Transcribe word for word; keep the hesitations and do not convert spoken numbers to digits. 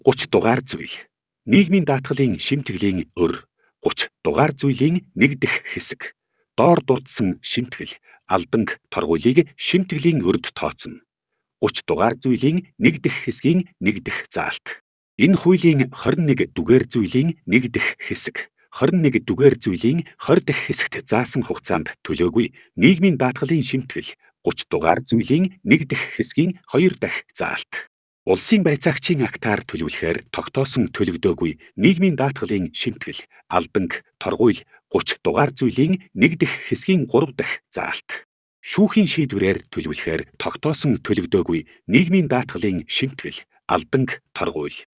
гуч дугаар зүйл. Нийгмийн даатгалын шимтгэлийн өр. гуч дугаар зүйлийн нэг дэх хэсэг. Доор дурдсан шимтгэл алданг торгуулийг шимтгэлийн өрд тооцно. гуч дугаар зүйлийн нэг дэх хэсгийн нэг дэх заалт. Энэ хуулийн хорин нэг дүгээр зүйлийн нэг дэх хэсэг, хорин нэг дүгээр зүйлийн хорь дахь хэсэгт заасан хугацаанд төлөөгүй нийгмийн даатгалын шимтгэл гуч дугаар зүйлийн нэг дэх хэсгийн хоёр дахь заалт. Улсын байцаагчийн актаар төлөвлөхээр тогтоосон төлөгдөөгүй нийгмийн даатгалын шимтгэл алданг торгуул гуч дугаар зүйлийн нэг дэх хэсгийн гурав дахь заалт. Шүүхийн шийдвэрээр төлөвлөхээр тогтоосон төлөгдөөгүй нийгмийн даатгалын шимтгэл алданг торгуул